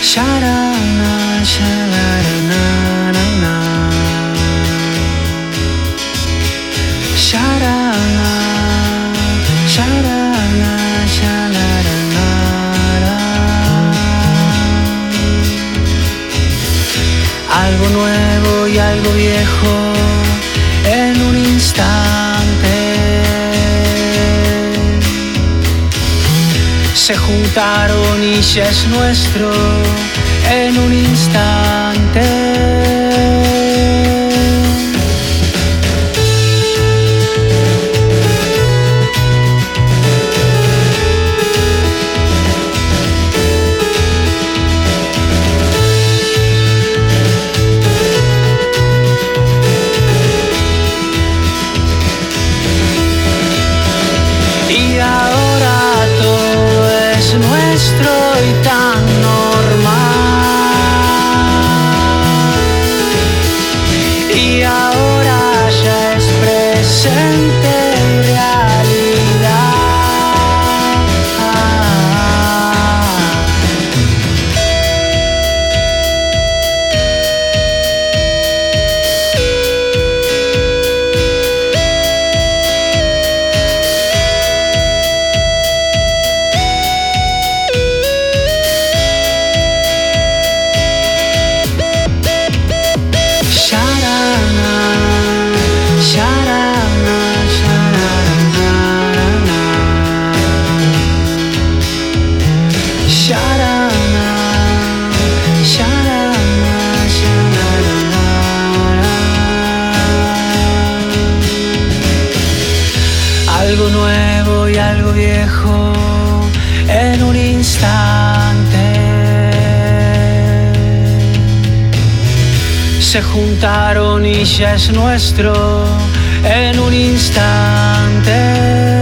Sharana, shalarana, na, na. Sharana, sharana, shalarana, na. Algo nuevo y algo viejo en un instante se juntaron y ya es nuestro en un instante. Y ahora todo es nuestro y tan normal. Y ahora ya es presente y realidad. Sharana, sharana, sharana, sharana, sharana, sharana. Algo nuevo y algo viejo en un instante se juntaron y ya es nuestro en un instante.